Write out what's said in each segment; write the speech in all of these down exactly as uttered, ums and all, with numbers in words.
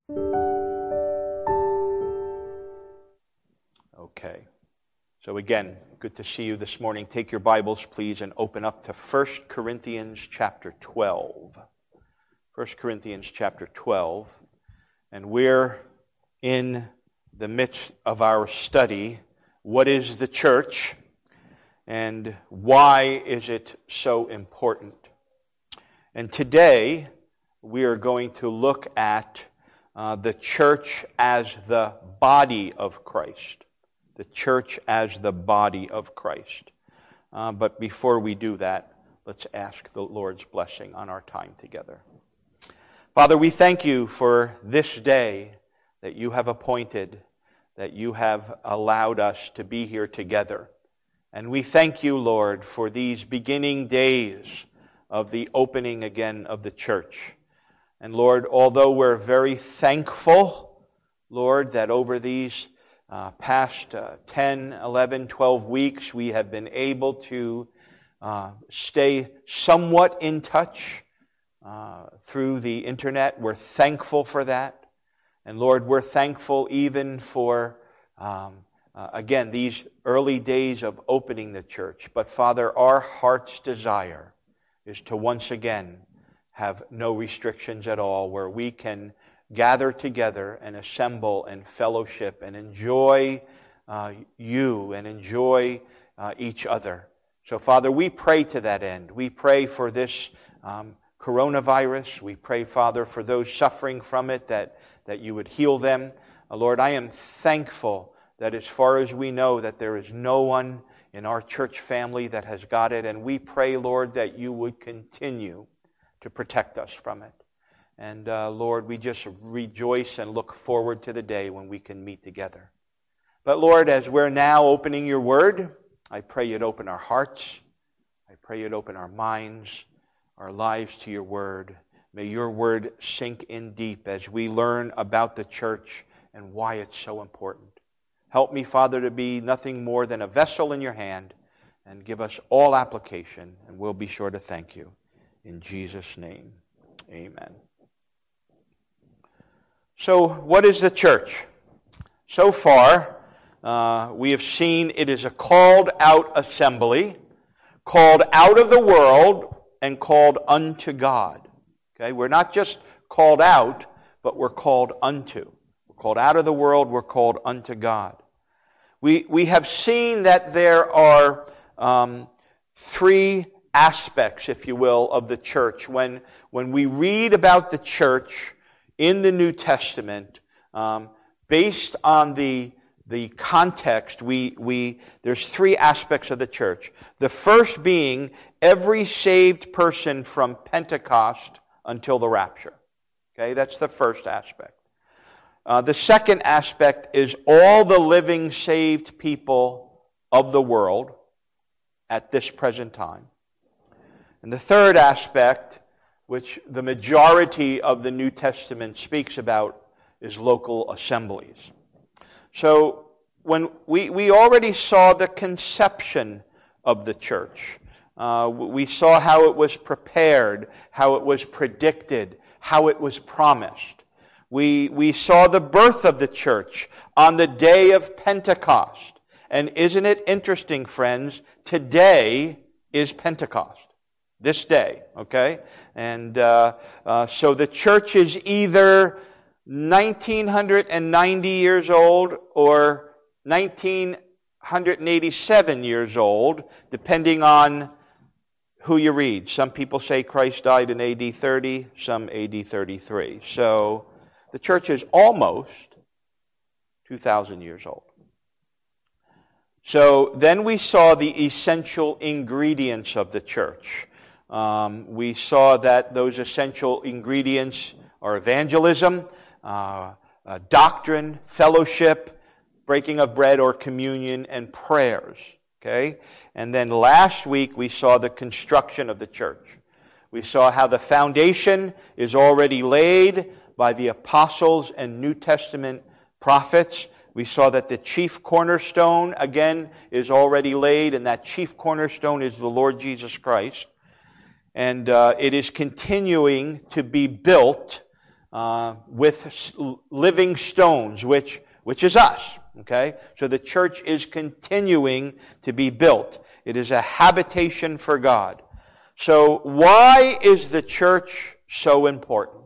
Okay. So again, good to see you this morning. Take your Bibles, please, and open up to First Corinthians chapter twelve. First Corinthians chapter twelve. And we're in the midst of our study, what is the church, and why is it so important? And today, we are going to look at uh, the church as the body of Christ. The church as the body of Christ. Uh, but before we do that, let's ask the Lord's blessing on our time together. Father, we thank you for this day that you have appointed, that you have allowed us to be here together. And we thank you, Lord, for these beginning days of the opening again of the church. And Lord, although we're very thankful, Lord, that over these Uh, past uh, ten, eleven, twelve weeks, we have been able to uh, stay somewhat in touch uh, through the internet. We're thankful for that. And Lord, we're thankful even for, um, uh, again, these early days of opening the church. But Father, our heart's desire is to once again have no restrictions at all, where we can gather together and assemble and fellowship and enjoy uh, you and enjoy uh, each other. So, Father, we pray to that end. We pray for this um, coronavirus. We pray, Father, for those suffering from it, that, that you would heal them. Uh, Lord, I am thankful that as far as we know, that there is no one in our church family that has got it. And we pray, Lord, that you would continue to protect us from it. And uh, Lord, we just rejoice and look forward to the day when we can meet together. But Lord, as we're now opening your word, I pray you'd open our hearts. I pray you'd open our minds, our lives to your word. May your word sink in deep as we learn about the church and why it's so important. Help me, Father, to be nothing more than a vessel in your hand, and give us all application, and we'll be sure to thank you. In Jesus' name, amen. So, what is the church? So far, uh, we have seen it is a called out assembly, called out of the world, and called unto God. Okay, we're not just called out, but we're called unto. We're called out of the world, we're called unto God. We we have seen that there are um, three aspects, if you will, of the church. When when we read about the church in the New Testament, um, based on the the context, we we there's three aspects of the church. The first being every saved person from Pentecost until the rapture. Okay, that's the first aspect. Uh, the second aspect is all the living saved people of the world at this present time. And the third aspect, which the majority of the New Testament speaks about, is local assemblies. So when we, we already saw the conception of the church. Uh, we saw how it was prepared, how it was predicted, how it was promised. We, we saw the birth of the church on the day of Pentecost. And isn't it interesting, friends? Today is Pentecost. This day, okay? And uh, uh, so the church is either nineteen ninety years old or nineteen eighty-seven years old, depending on who you read. Some people say Christ died in A D thirty, some A D thirty-three. So the church is almost two thousand years old. So then we saw the essential ingredients of the church. Um, we saw that those essential ingredients are evangelism, uh, uh, doctrine, fellowship, breaking of bread or communion, and prayers. Okay? And then last week we saw the construction of the church. We saw how the foundation is already laid by the apostles and New Testament prophets. We saw that the chief cornerstone, again, is already laid, and that chief cornerstone is the Lord Jesus Christ. And uh, it is continuing to be built uh, with living stones, which, which is us. Okay? So the church is continuing to be built. It is a habitation for God. So why is the church so important?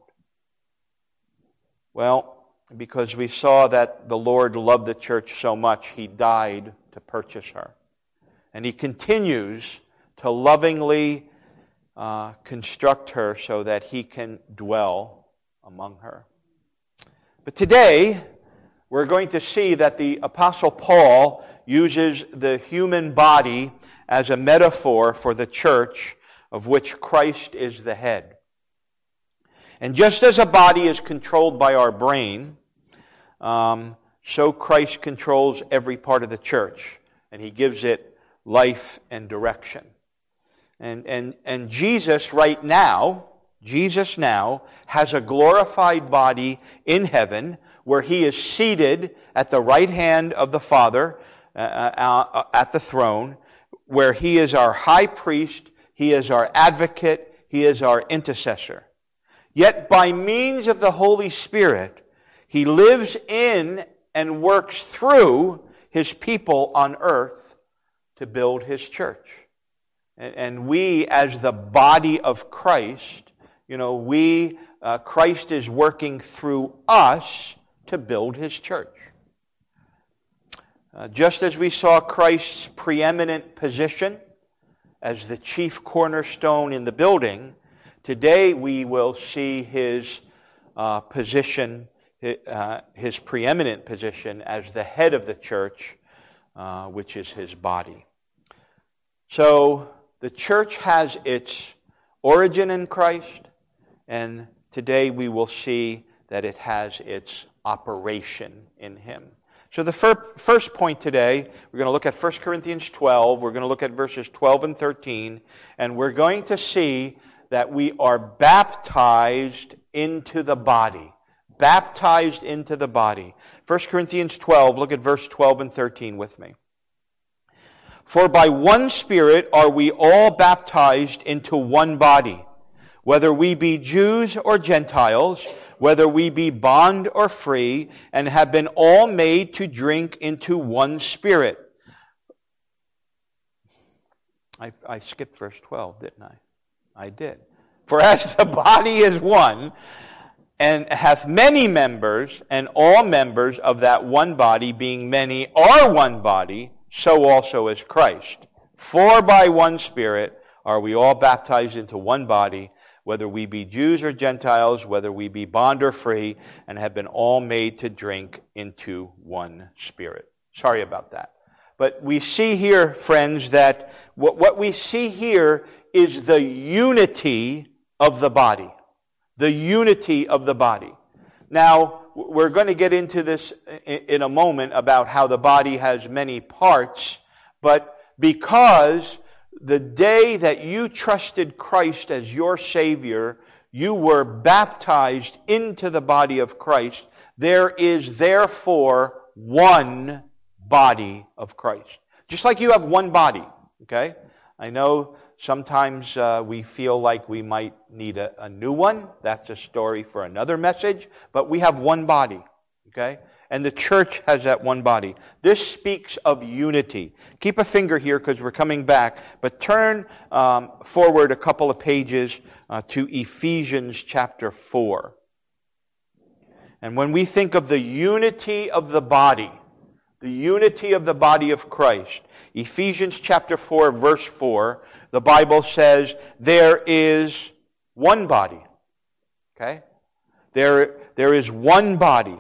Well, because we saw that the Lord loved the church so much, He died to purchase her. And He continues to lovingly uh, construct her so that He can dwell among her. But today, we're going to see that the Apostle Paul uses the human body as a metaphor for the church of which Christ is the head. And just as a body is controlled by our brain, um, so Christ controls every part of the church, and He gives it life and direction. And, and, and Jesus right now, Jesus now has a glorified body in heaven where He is seated at the right hand of the Father uh, uh, at the throne, where He is our high priest, He is our advocate, He is our intercessor. Yet by means of the Holy Spirit, He lives in and works through His people on earth to build His church. And, and we, as the body of Christ, you know, we, uh, Christ is working through us to build His church. Uh, just as we saw Christ's preeminent position as the chief cornerstone in the building, today we will see His uh, position, uh, His preeminent position as the head of the church, uh, which is His body. So the church has its origin in Christ, and today we will see that it has its operation in Him. So the fir- first point today, we're going to look at First Corinthians twelve. We're going to look at verses twelve and thirteen. And we're going to see that we are baptized into the body. Baptized into the body. First Corinthians twelve, look at verse twelve and thirteen with me. For by one Spirit are we all baptized into one body, whether we be Jews or Gentiles, whether we be bond or free, and have been all made to drink into one Spirit. I, I skipped verse twelve, didn't I? I did. For as the body is one, and hath many members, and all members of that one body, being many, are one body, so also is Christ. For by one Spirit are we all baptized into one body, whether we be Jews or Gentiles, whether we be bond or free, and have been all made to drink into one Spirit. Sorry about that. But we see here, friends, that what, what we see here is the unity of the body. The unity of the body. Now, we're going to get into this in a moment about how the body has many parts, but because the day that you trusted Christ as your Savior, you were baptized into the body of Christ. There is therefore one body of Christ. Just like you have one body, okay? I know sometimes uh, we feel like we might need a, a new one. That's a story for another message. But we have one body, okay? And the church has that one body. This speaks of unity. Keep a finger here because we're coming back. But turn um, forward a couple of pages uh, to Ephesians chapter four. And when we think of the unity of the body, the unity of the body of Christ, Ephesians chapter four, verse four, the Bible says there is one body. Okay? There, there is one body.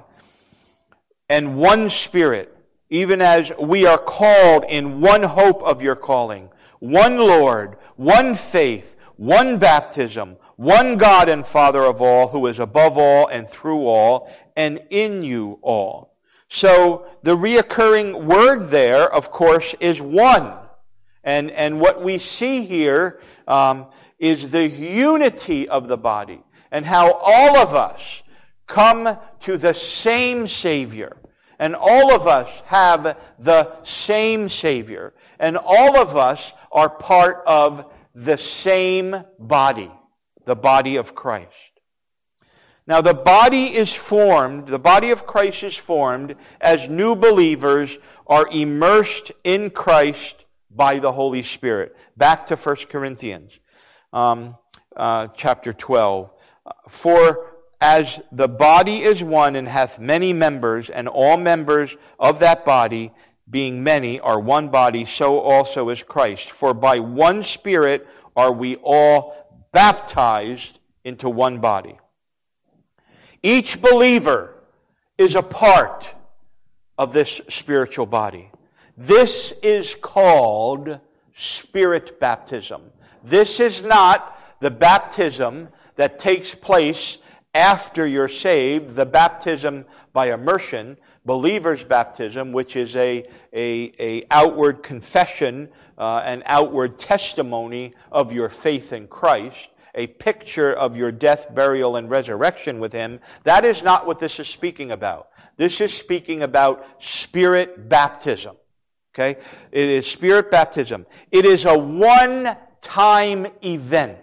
And one Spirit, even as we are called in one hope of your calling, one Lord, one faith, one baptism, one God and Father of all, who is above all and through all and in you all. So the reoccurring word there, of course, is one. And, and what we see here um, is the unity of the body and how all of us come to the same Savior. And all of us have the same Savior. And all of us are part of the same body, the body of Christ. Now the body is formed, the body of Christ is formed as new believers are immersed in Christ by the Holy Spirit. Back to First Corinthians um, uh, chapter twelve. For as the body is one and hath many members, and all members of that body, being many, are one body, so also is Christ. For by one Spirit are we all baptized into one body. Each believer is a part of this spiritual body. This is called Spirit baptism. This is not the baptism that takes place after you're saved, the baptism by immersion, believer's baptism, which is a, a, a outward confession, uh, an outward testimony of your faith in Christ, a picture of your death, burial, and resurrection with Him. That is not what this is speaking about. This is speaking about Spirit baptism. Okay? It is Spirit baptism. It is a one-time event.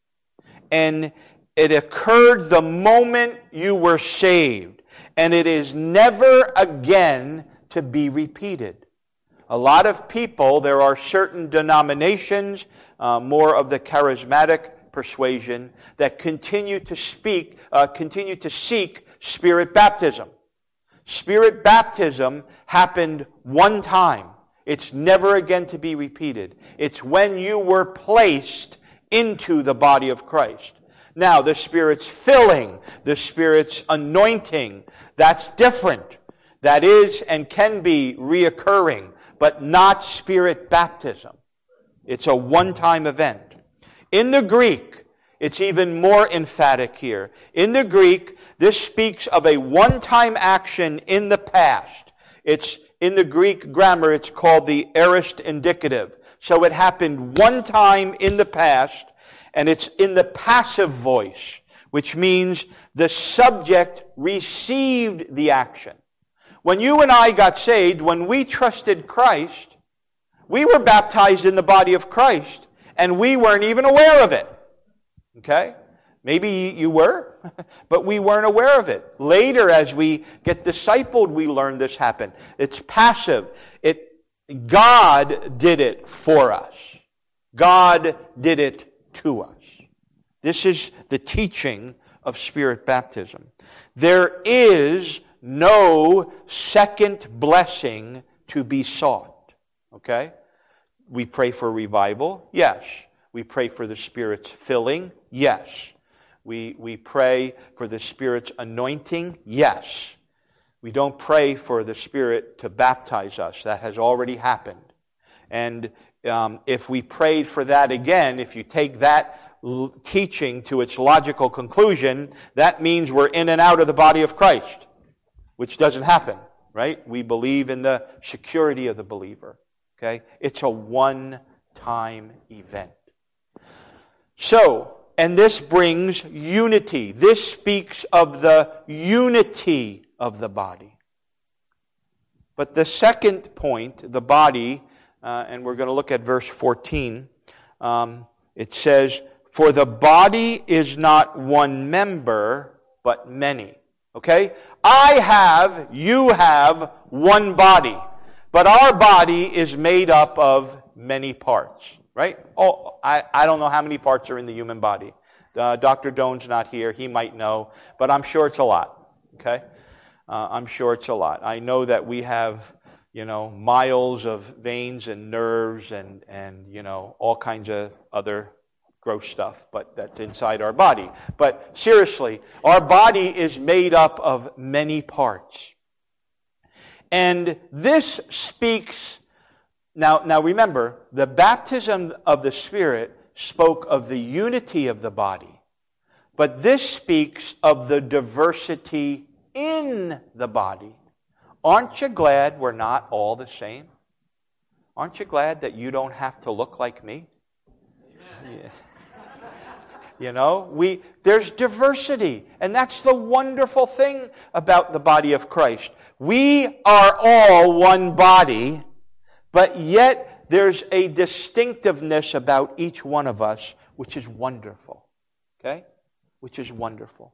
And it occurred the moment you were saved. And it is never again to be repeated. A lot of people, there are certain denominations, uh, more of the charismatic persuasion, that continue to speak, uh, continue to seek Spirit baptism. Spirit baptism happened one time. It's never again to be repeated. It's when you were placed into the body of Christ. Now, the Spirit's filling, the Spirit's anointing, that's different. That is and can be reoccurring, but not Spirit baptism. It's a one-time event. In the Greek, it's even more emphatic here. In the Greek, this speaks of a one-time action in the past. It's in the Greek grammar, it's called the aorist indicative. So it happened one time in the past, and it's in the passive voice, which means the subject received the action. When you and I got saved, when we trusted Christ, we were baptized in the body of Christ, and we weren't even aware of it. Okay? Maybe you were, but we weren't aware of it. Later, as we get discipled, we learn this happened. It's passive. It, God did it for us. God did it to us. This is the teaching of Spirit baptism. There is no second blessing to be sought. Okay? We pray for revival. Yes. We pray for the Spirit's filling. Yes. We, we pray for the Spirit's anointing. Yes. We don't pray for the Spirit to baptize us. That has already happened. And um, if we prayed for that again, if you take that l- teaching to its logical conclusion, that means we're in and out of the body of Christ, which doesn't happen, right? We believe in the security of the believer. Okay? It's a one-time event. So, and this brings unity. This speaks of the unity of the body. But the second point, the body, uh, and we're going to look at verse fourteen, um, it says, for the body is not one member, but many. Okay? I have, you have one body, but our body is made up of many parts. Right? Oh, I, I don't know how many parts are in the human body. Uh, Doctor Doan's not here. He might know. But I'm sure it's a lot. Okay? Uh, I'm sure it's a lot. I know that we have, you know, miles of veins and nerves and, and you know, all kinds of other gross stuff. But that's inside our body. But seriously, our body is made up of many parts. And this speaks... Now, now remember, the baptism of the Spirit spoke of the unity of the body. But this speaks of the diversity in the body. Aren't you glad we're not all the same? Aren't you glad that you don't have to look like me? Yeah. You know, we there's diversity. And that's the wonderful thing about the body of Christ. We are all one body, but yet there's a distinctiveness about each one of us, which is wonderful. Okay? Which is wonderful.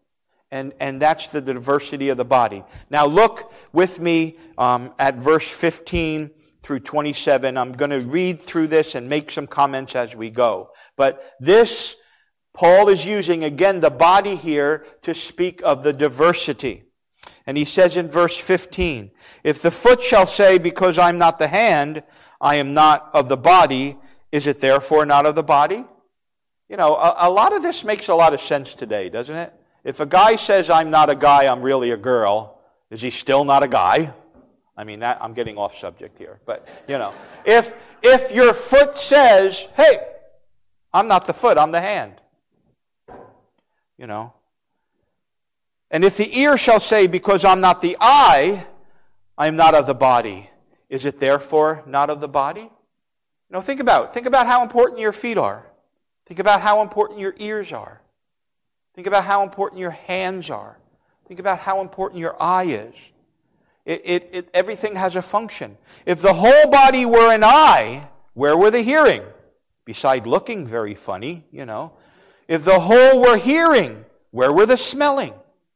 And, and that's the diversity of the body. Now look with me um, at verse fifteen through twenty-seven. I'm going to read through this and make some comments as we go. But this, Paul is using, again, the body here to speak of the diversity. And he says in verse fifteen, if the foot shall say, because I'm not the hand, I am not of the body, is it therefore not of the body? You know, a, a lot of this makes a lot of sense today, doesn't it? If a guy says, I'm not a guy, I'm really a girl, is he still not a guy? I mean, that, I'm getting off subject here. But, you know, if if your foot says, hey, I'm not the foot, I'm the hand. You know. And if the ear shall say, because I'm not the eye, I am not of the body, is it therefore not of the body? You know, think about it. Think about how important your feet are. Think about how important your ears are. Think about how important your hands are. Think about how important your eye is. It, it, it, everything has a function. If the whole body were an eye, where were the hearing? Beside looking very funny, you know. If the whole were hearing, where were the smelling?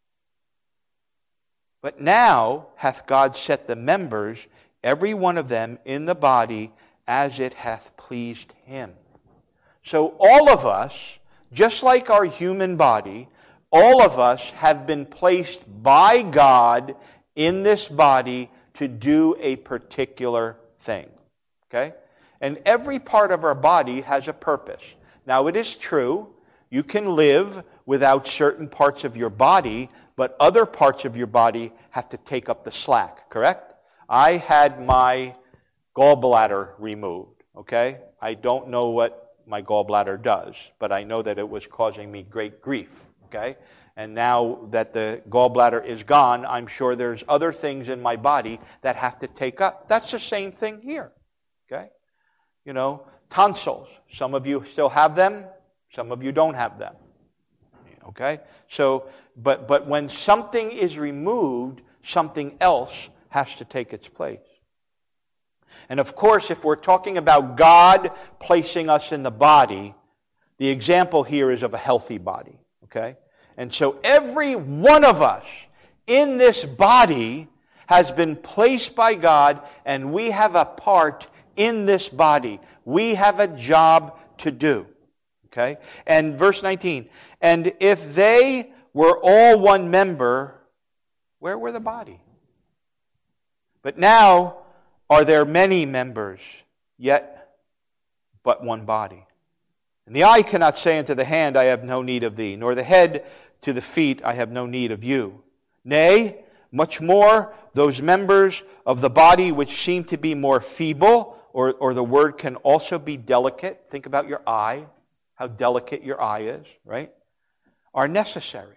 But now hath God set the members, every one of them, in the body as it hath pleased him. So all of us, just like our human body, all of us have been placed by God in this body to do a particular thing. Okay? And every part of our body has a purpose. Now it is true, you can live without certain parts of your body, but other parts of your body have to take up the slack, correct? I had my gallbladder removed, okay? I don't know what my gallbladder does, but I know that it was causing me great grief, okay? And now that the gallbladder is gone, I'm sure there's other things in my body that have to take up. That's the same thing here, okay? You know, tonsils. Some of you still have them, some of you don't have them, okay? So, but but when something is removed, something else has to take its place. And of course, if we're talking about God placing us in the body, the example here is of a healthy body, okay? And so every one of us in this body has been placed by God, and we have a part in this body. We have a job to do, okay? And verse nineteen, and if they were all one member, where were the body? But now are there many members, yet but one body. And the eye cannot say unto the hand, I have no need of thee, nor the head to the feet, I have no need of you. Nay, much more, those members of the body which seem to be more feeble, or, or the word can also be delicate. Think about your eye, how delicate your eye is, right? Are necessary.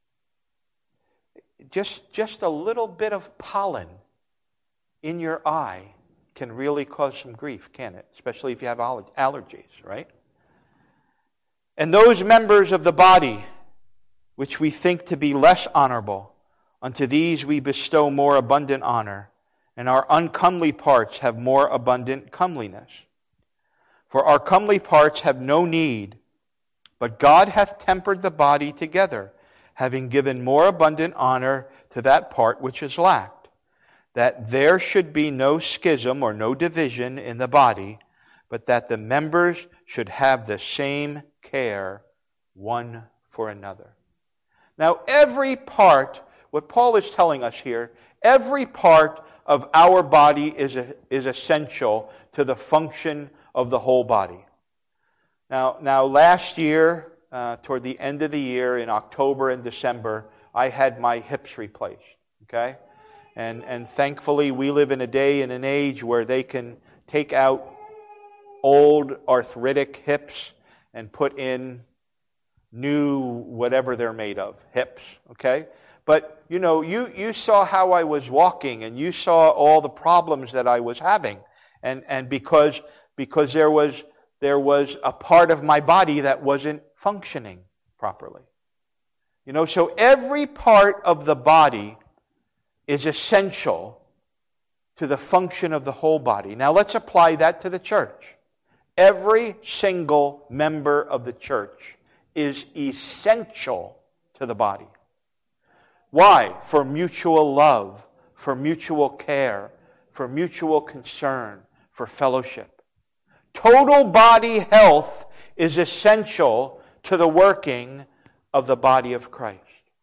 Just, just a little bit of pollen in your eye can really cause some grief, can't it? Especially if you have allergies, right? And those members of the body which we think to be less honorable, unto these we bestow more abundant honor, and our uncomely parts have more abundant comeliness. For our comely parts have no need, but God hath tempered the body together, having given more abundant honor to that part which is lacked, that there should be no schism or no division in the body, but that the members should have the same care one for another. Now, every part, what Paul is telling us here, every part of our body is, a, is essential to the function of the whole body. Now, now last year, uh, toward the end of the year, in October and December, I had my hips replaced, okay? And, and thankfully, we live in a day and an age where they can take out old arthritic hips and put in new whatever they're made of, hips, okay? But, you know, you, you saw how I was walking, and you saw all the problems that I was having. And, and because, because there was, there was a part of my body that wasn't functioning properly. You know, so every part of the body is essential to the function of the whole body. Now let's apply that to the church. Every single member of the church is essential to the body. Why? For mutual love, for mutual care, for mutual concern, for fellowship. Total body health is essential to the working of the body of Christ.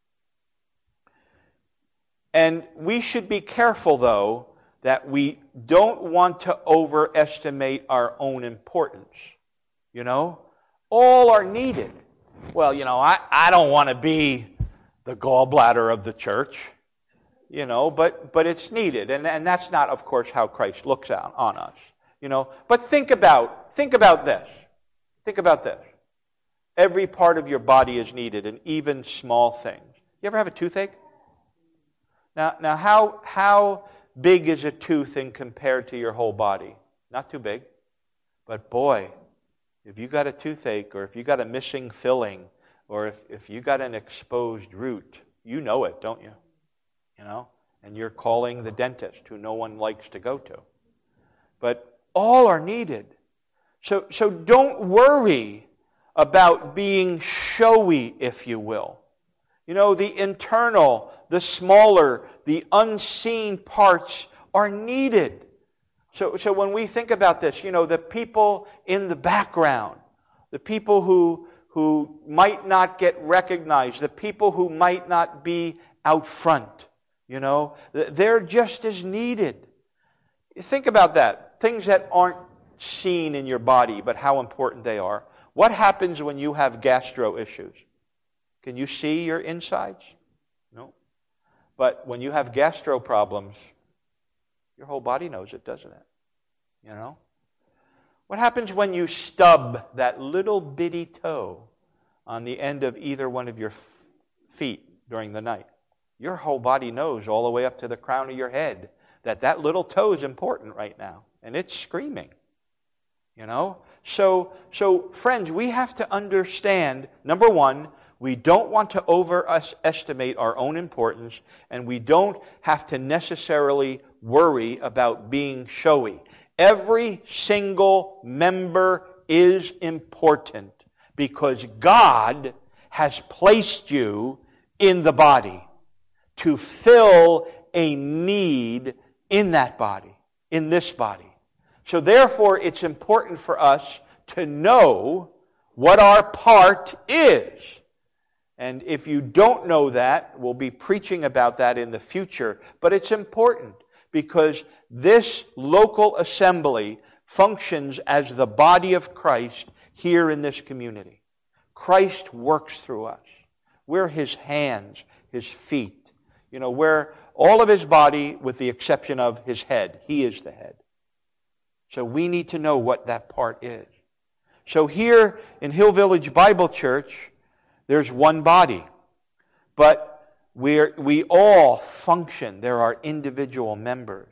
And we should be careful, though, that we don't want to overestimate our own importance. You know? All are needed. Well, you know, I, I don't want to be the gallbladder of the church, you know, but but it's needed. And, and that's not, of course, how Christ looks out on us. You know, but think about think about this. Think about this. Every part of your body is needed, and even small things. You ever have a toothache? Now, now how how big is a tooth in compared to your whole body? Not too big. But boy, if you got a toothache, or if you got a missing filling, or if, if you got an exposed root, you know it, don't you? You know? And you're calling the dentist, who no one likes to go to. But all are needed. So, so don't worry about being showy, if you will. You know, the internal, the smaller, the unseen parts are needed. So, so when we think about this, you know, the people in the background, the people who who might not get recognized, the people who might not be out front, you know, they're just as needed. Think about that. Things that aren't seen in your body, but how important they are. What happens when you have gastro issues? Can you see your insides? No. But when you have gastro problems, your whole body knows it, doesn't it? You know? What happens when you stub that little bitty toe on the end of either one of your feet during the night? Your whole body knows all the way up to the crown of your head that that little toe is important right now. And it's screaming. You know? So, so friends, we have to understand, number one, we don't want to overestimate our own importance, and we don't have to necessarily worry about being showy. Every single member is important because God has placed you in the body to fill a need in that body, in this body. So therefore, it's important for us to know what our part is. And if you don't know that, we'll be preaching about that in the future. But it's important because this local assembly functions as the body of Christ here in this community. Christ works through us. We're His hands, His feet. You know, we're all of His body with the exception of His head. He is the head. So we need to know what that part is. So here in Hill Village Bible Church, there's one body. But we're, we all function. There are individual members.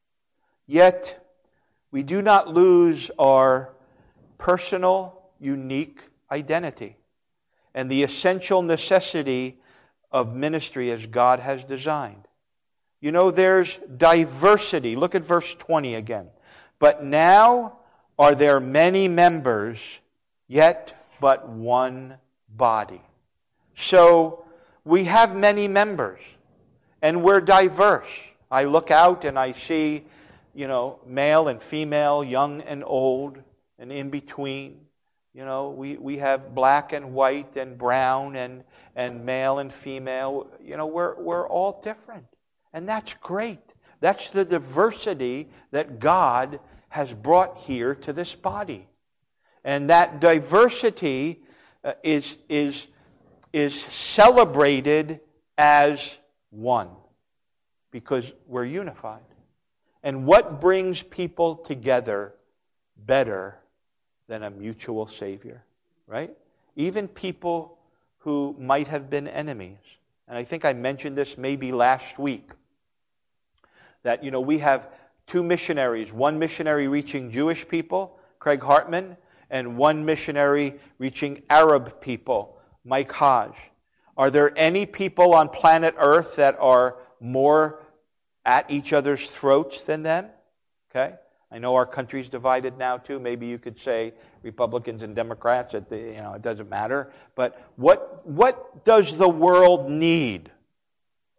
Yet, we do not lose our personal, unique identity and the essential necessity of ministry as God has designed. You know, there's diversity. Look at verse twenty again. But now are there many members, yet but one body. So, we have many members, and we're diverse. I look out and I see, you know, male and female, young and old, and in between. You know, we, we have black and white and brown and, and male and female. You know, we're we're all different. And that's great. That's the diversity that God has brought here to this body. And that diversity uh, is is is celebrated as one because we're unified. And what brings people together better than a mutual Savior, right? Even people who might have been enemies. And I think I mentioned this maybe last week. That, you know, we have two missionaries. One missionary reaching Jewish people, Craig Hartman, and one missionary reaching Arab people, Mike Hodge. Are there any people on planet Earth that are more at each other's throats than them? Okay? I know our country's divided now too. Maybe you could say Republicans and Democrats. At the, you know, it doesn't matter. But what what does the world need?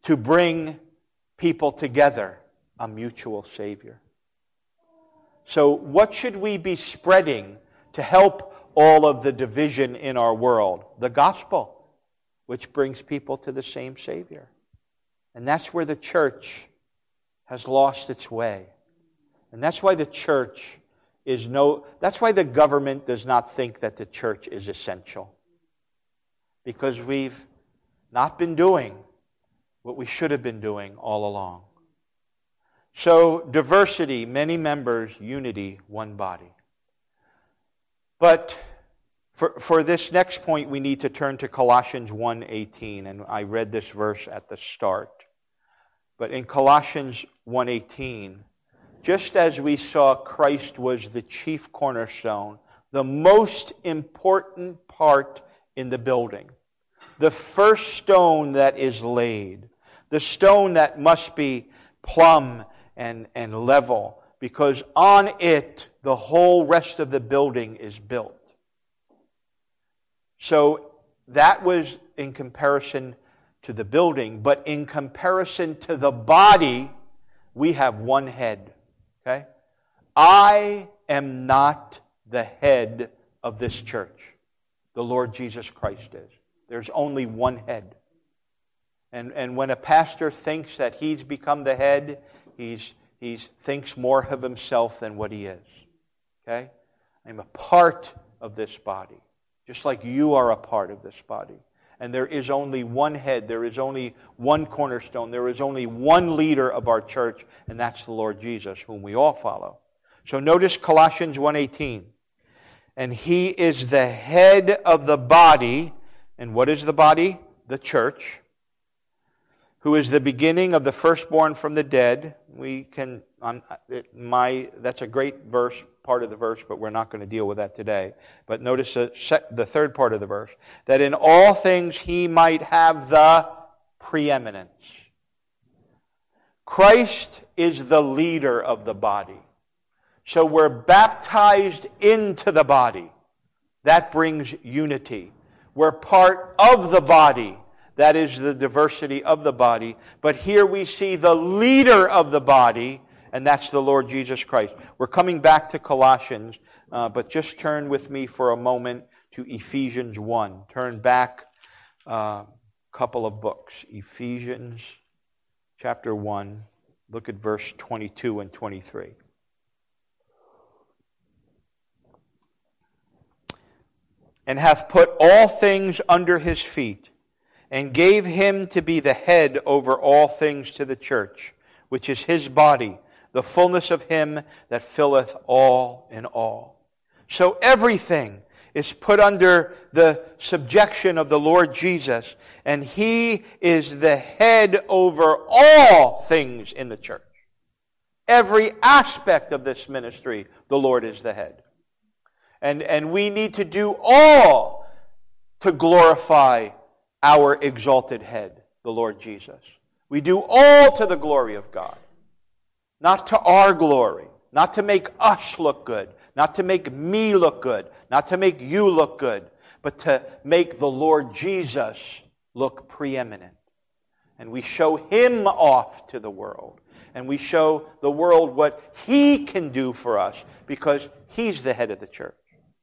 to bring people together, a mutual Savior. So what should we be spreading to help all of the division in our world? The gospel, which brings people to the same Savior. And that's where the church has lost its way. And that's why the church is no, that's why the government does not think that the church is essential. Because we've not been doing what we should have been doing all along. So, diversity, many members, unity, one body. But for, for this next point, we need to turn to Colossians one eighteen, and I read this verse at the start. But in Colossians one eighteen, just as we saw Christ was the chief cornerstone, the most important part in the building, the first stone that is laid, the stone that must be plumb and, and level, because on it the whole rest of the building is built. So that was in comparison to the building, but in comparison to the body, we have one head. Okay? I am not the head of this church. The Lord Jesus Christ is. There's only one head. And, and when a pastor thinks that he's become the head, he's he thinks more of himself than what he is. Okay? I'm a part of this body, just like you are a part of this body. And there is only one head, there is only one cornerstone, there is only one leader of our church, and that's the Lord Jesus, whom we all follow. So notice Colossians one eighteen. And He is the head of the body. And what is the body? The church. Who is the beginning of the firstborn from the dead. We can, um, it, my that's a great verse, part of the verse, but we're not going to deal with that today. But notice the, the third part of the verse. That in all things He might have the preeminence. Christ is the leader of the body. So we're baptized into the body. That brings unity. We're part of the body. That is the diversity of the body. But here we see the leader of the body, and that's the Lord Jesus Christ. We're coming back to Colossians, uh, but just turn with me for a moment to Ephesians one. Turn back a uh, couple of books. Ephesians chapter one. Look at verse twenty-two and twenty-three. And hath put all things under His feet, and gave Him to be the head over all things to the church, which is His body, the fullness of Him that filleth all in all. So everything is put under the subjection of the Lord Jesus, and He is the head over all things in the church. Every aspect of this ministry, the Lord is the head. And, and we need to do all to glorify our exalted head, the Lord Jesus. We do all to the glory of God. Not to our glory. Not to make us look good. Not to make me look good. Not to make you look good. But to make the Lord Jesus look preeminent. And we show Him off to the world. And we show the world what He can do for us because He's the head of the church.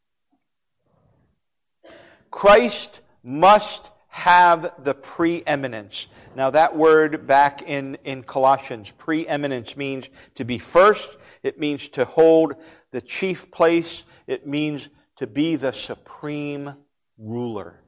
Christ must have the preeminence. Now that word back in, in Colossians, preeminence means to be first. It means to hold the chief place. It means to be the supreme ruler.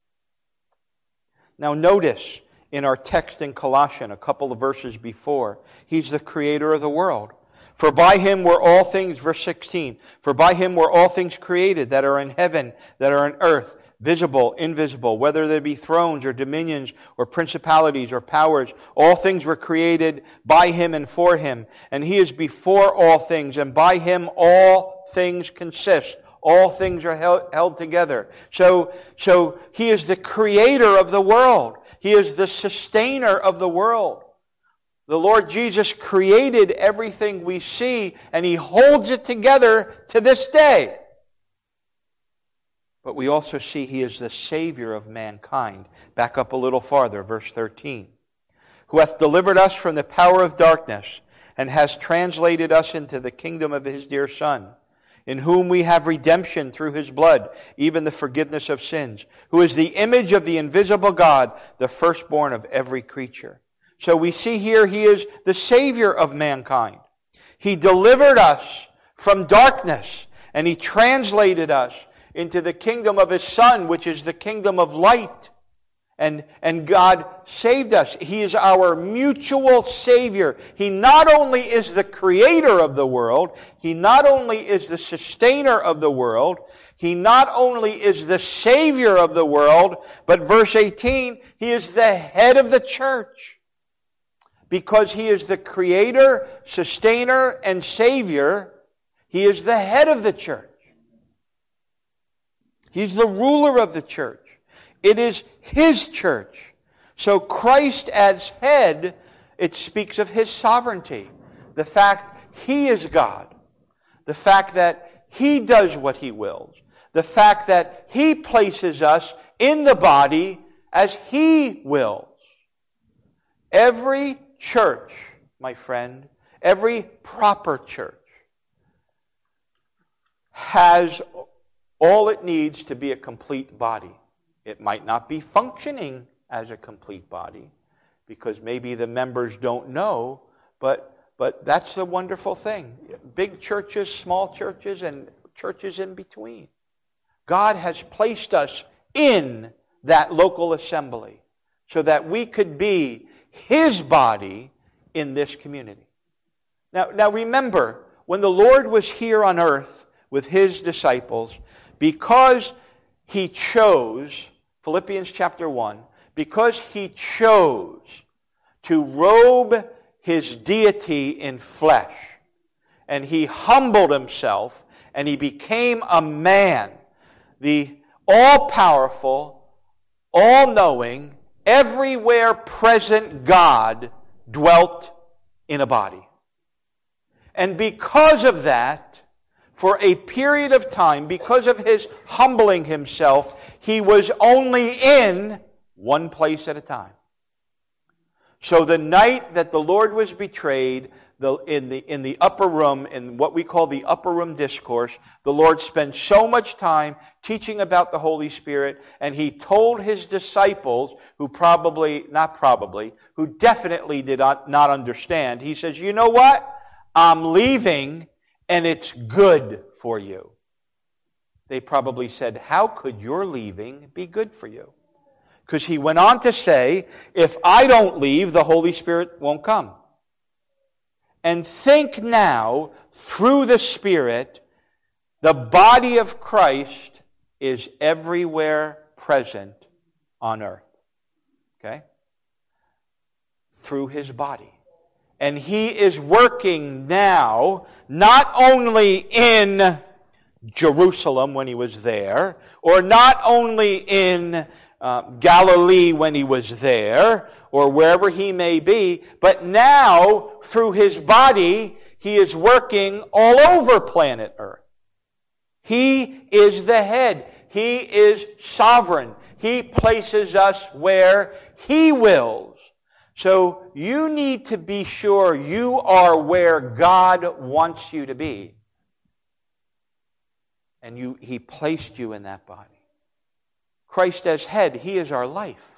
Now notice in our text in Colossians, a couple of verses before, He's the creator of the world. For by Him were all things, verse sixteen, for by Him were all things created that are in heaven, that are on earth, visible, invisible, whether there be thrones or dominions or principalities or powers, all things were created by Him and for Him. And He is before all things, and by Him all things consist. All things are held, held together. So, so He is the creator of the world. He is the sustainer of the world. The Lord Jesus created everything we see, and He holds it together to this day. But we also see He is the Savior of mankind. Back up a little farther, verse thirteen. who hath delivered us from the power of darkness, and has translated us into the kingdom of his dear Son, in whom we have redemption through his blood, even the forgiveness of sins, who is the image of the invisible God, the firstborn of every creature. So we see here he is the Savior of mankind. He delivered us from darkness, and he translated us into the kingdom of his Son, which is the kingdom of light. And, and God saved us. He is our mutual Savior. He not only is the creator of the world, He not only is the sustainer of the world, He not only is the Savior of the world, but verse eighteen, He is the head of the church. Because He is the creator, sustainer, and Savior, He is the head of the church. He's the ruler of the church. It is His church. So Christ as head, it speaks of His sovereignty. The fact He is God. The fact that He does what He wills. The fact that He places us in the body as He wills. Every church, my friend, every proper church has all it needs to be a complete body. It might not be functioning as a complete body because maybe the members don't know, but, but that's the wonderful thing. Big churches, small churches, and churches in between. God has placed us in that local assembly so that we could be His body in this community. Now, now remember, when the Lord was here on earth with His disciples, because He chose, Philippians chapter one, because He chose to robe His deity in flesh, and He humbled Himself, and He became a man, the all-powerful, all-knowing, everywhere present God dwelt in a body. And because of that, for a period of time, because of His humbling Himself, He was only in one place at a time. So the night that the Lord was betrayed, the, in, the, in the upper room, in what we call the upper room discourse, the Lord spent so much time teaching about the Holy Spirit, and He told His disciples, who probably, not probably, who definitely did not, not understand, He says, you know what? I'm leaving, and it's good for you. They probably said, how could your leaving be good for you? Because He went on to say, if I don't leave, the Holy Spirit won't come. And think now, through the Spirit, the body of Christ is everywhere present on earth. Okay? Through His body. And He is working now, not only in Jerusalem when He was there, or not only in uh, Galilee when He was there, or wherever He may be, but now, through His body, He is working all over planet Earth. He is the head. He is sovereign. He places us where He wills. So you need to be sure you are where God wants you to be. And you, He placed you in that body. Christ as head, He is our life.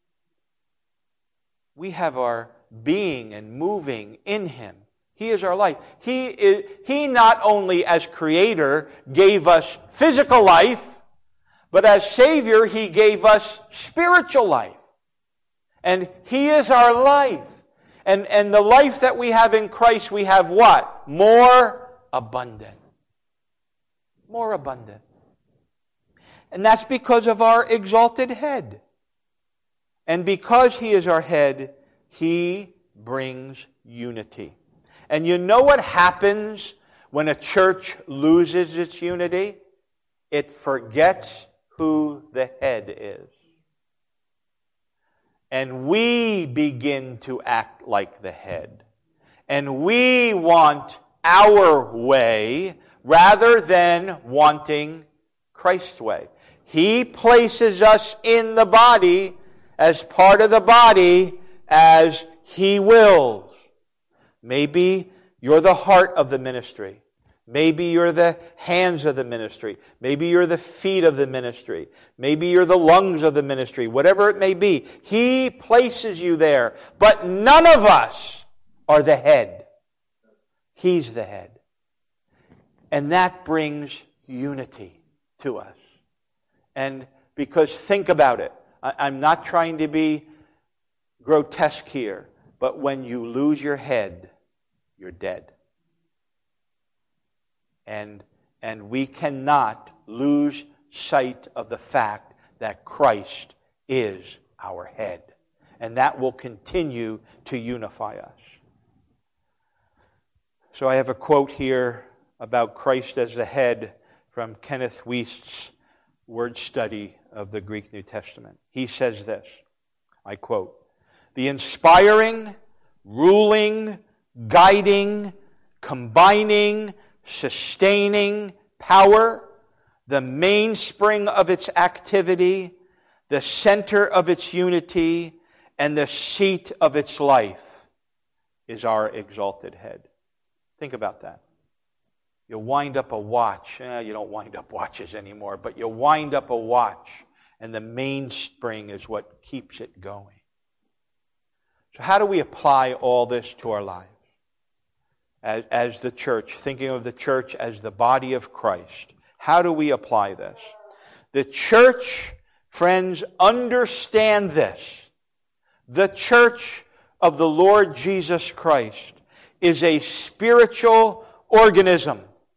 We have our being and moving in Him. He is our life. He, is, he not only as Creator gave us physical life, but as Savior He gave us spiritual life. And He is our life. And, and the life that we have in Christ, we have what? More abundant. More abundant. And that's because of our exalted head. And because He is our head, He brings unity. And you know what happens when a church loses its unity? It forgets who the head is. And we begin to act like the head. And we want our way rather than wanting Christ's way. He places us in the body as part of the body as He wills. Maybe you're the heart of the ministry. Maybe you're the hands of the ministry. Maybe you're the feet of the ministry. Maybe you're the lungs of the ministry. Whatever it may be, He places you there. But none of us are the head. He's the head. And that brings unity to us. And because think about it. I, I'm not trying to be grotesque here. But when you lose your head, you're dead. And, and we cannot lose sight of the fact that Christ is our head. And that will continue to unify us. So I have a quote here about Christ as the head from Kenneth Wuest's word study of the Greek New Testament. He says this, I quote, "The inspiring, ruling, guiding, combining, sustaining power, the mainspring of its activity, the center of its unity, and the seat of its life is our exalted head." Think about that. You wind up a watch. Eh, you don't wind up watches anymore, but you wind up a watch, and the mainspring is what keeps it going. So how do we apply all this to our lives? As, as the church, thinking of the church as the body of Christ. How do we apply this? The church, friends, understand this. The church of the Lord Jesus Christ is a spiritual organism.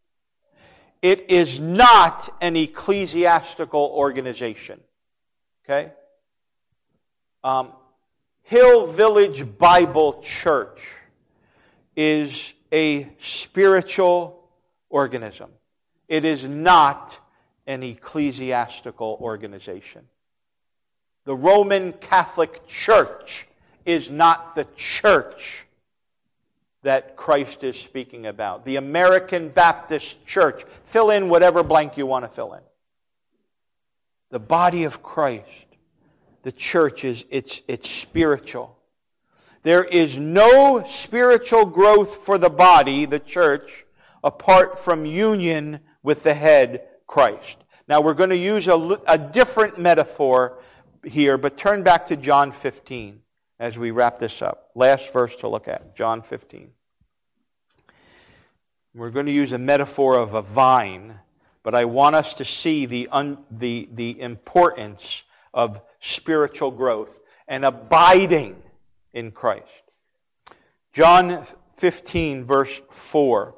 It is not an ecclesiastical organization. Okay? Um, Hill Village Bible Church is a spiritual organism. It is not an ecclesiastical organization. The Roman Catholic Church is not the church that Christ is speaking about. The American Baptist Church. Fill in whatever blank you want to fill in. The body of Christ, the church, is it's, it's spiritual. There is no spiritual growth for the body, the church, apart from union with the head, Christ. Now we're going to use a, a different metaphor here, but turn back to John fifteen as we wrap this up. Last verse to look at, John fifteen. We're going to use a metaphor of a vine, but I want us to see the, un, the, the importance of spiritual growth and abiding in Christ. John fifteen, verse four.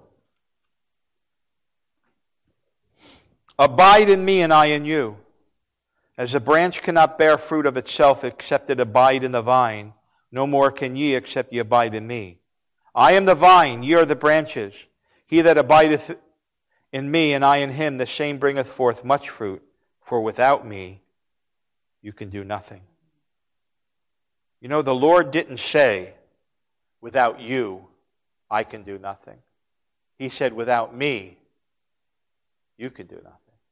"Abide in me and I in you. As a branch cannot bear fruit of itself except it abide in the vine, no more can ye except ye abide in me. I am the vine, ye are the branches. He that abideth in me and I in him, the same bringeth forth much fruit, for without me you can do nothing." You know, the Lord didn't say, "Without you, I can do nothing." He said, "Without me, you can do nothing."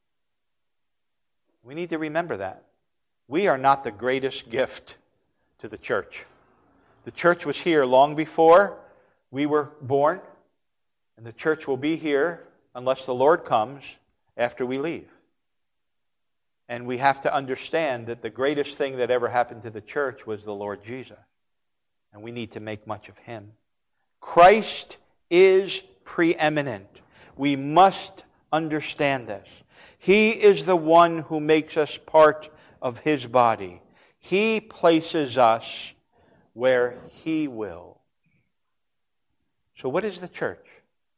We need to remember that. We are not the greatest gift to the church. The church was here long before we were born, and the church will be here unless the Lord comes after we leave. And we have to understand that the greatest thing that ever happened to the church was the Lord Jesus. And we need to make much of Him. Christ is preeminent. We must understand this. He is the one who makes us part of His body. He places us where He will. So what is the church?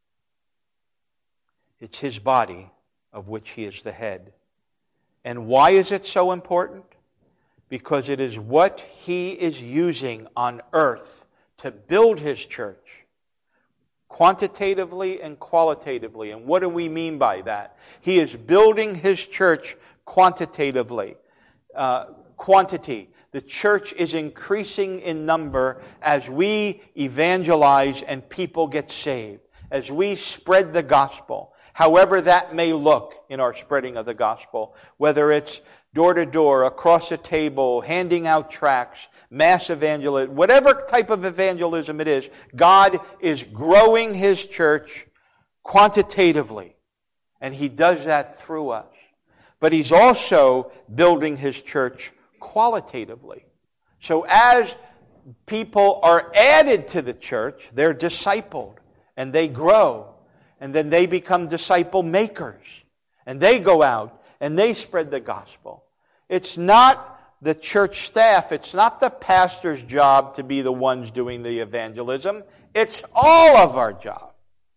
It's His body of which He is the head. And why is it so important? Because it is what He is using on earth to build His church, quantitatively and qualitatively. And what do we mean by that? He is building His church quantitatively. Uh, quantity. The church is increasing in number as we evangelize and people get saved, as we spread the gospel. However that may look in our spreading of the gospel, whether it's door to door, across a table, handing out tracts, mass evangelism, whatever type of evangelism it is, God is growing His church quantitatively. And He does that through us. But He's also building His church qualitatively. So as people are added to the church, they're discipled and they grow. And then they become disciple makers. And they go out and they spread the gospel. It's not the church staff, it's not the pastor's job to be the ones doing the evangelism. It's all of our job.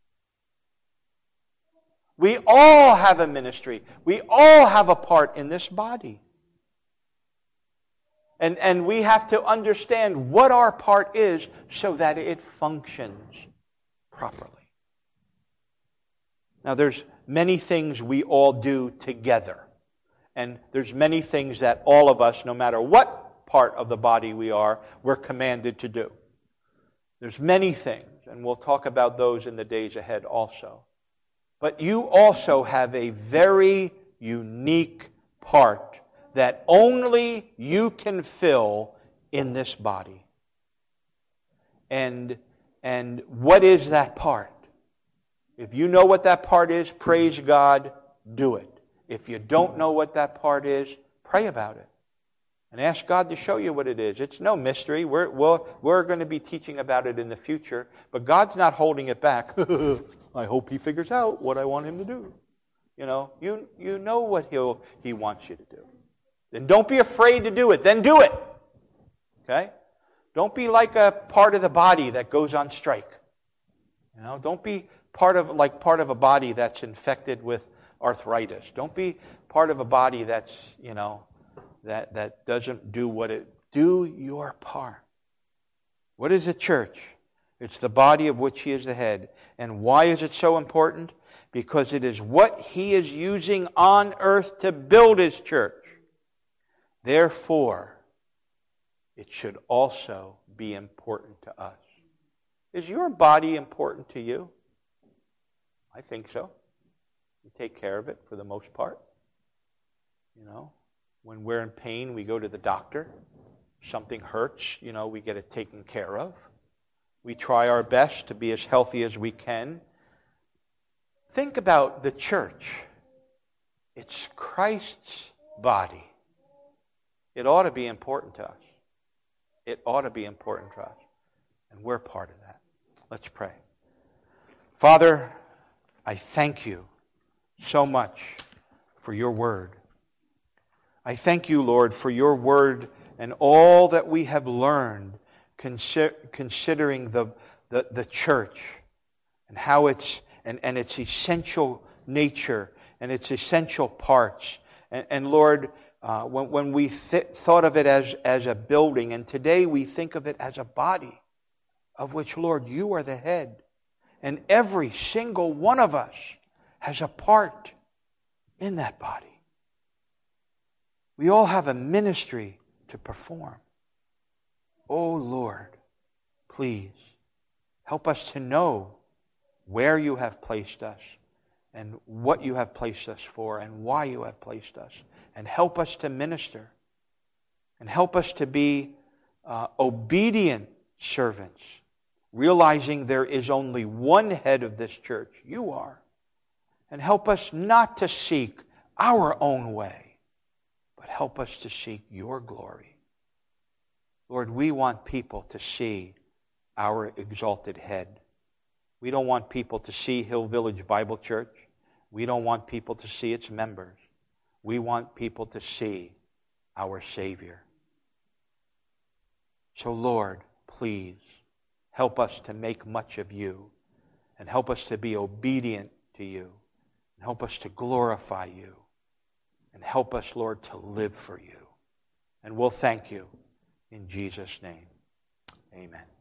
We all have a ministry. We all have a part in this body. And, and we have to understand what our part is so that it functions properly. Now, there's many things we all do together. And there's many things that all of us, no matter what part of the body we are, we're commanded to do. There's many things, and we'll talk about those in the days ahead also. But you also have a very unique part that only you can fill in this body. And, and what is that part? If you know what that part is, praise God, do it. If you don't know what that part is, pray about it. And ask God to show you what it is. It's no mystery. We're, we're, we're going to be teaching about it in the future. But God's not holding it back. I hope He figures out what I want Him to do. You know, you, you know what he'll, He wants you to do. Then don't be afraid to do it. Then do it. Okay? Don't be like a part of the body that goes on strike. You know, don't be part of like part of a body that's infected with arthritis. Don't be part of a body that's, you know, that, that doesn't do what it... Do your part. What is the church? It's the body of which He is the head. And why is it so important? Because it is what He is using on earth to build His church. Therefore, it should also be important to us. Is your body important to you? I think so. You take care of it for the most part. You know, when we're in pain, we go to the doctor. Something hurts, you know, we get it taken care of. We try our best to be as healthy as we can. Think about the church. It's Christ's body. It ought to be important to us. It ought to be important to us. And we're part of that. Let's pray. Father, I thank You so much for Your word. I thank You, Lord, for Your word and all that we have learned consider, considering the, the, the church and how it's and, and its essential nature and its essential parts. And, and Lord, uh, when, when we th- thought of it as, as a building, and today we think of it as a body, of which, Lord, You are the head. And every single one of us has a part in that body. We all have a ministry to perform. Oh, Lord, please help us to know where You have placed us and what You have placed us for and why You have placed us. And help us to minister. And help us to be uh, obedient servants, realizing there is only one head of this church. You are. And help us not to seek our own way, but help us to seek Your glory. Lord, we want people to see our exalted head. We don't want people to see Hill Village Bible Church. We don't want people to see its members. We want people to see our Savior. So, Lord, please help us to make much of You and help us to be obedient to You and help us to glorify You and help us, Lord, to live for You. And we'll thank You in Jesus' name. Amen.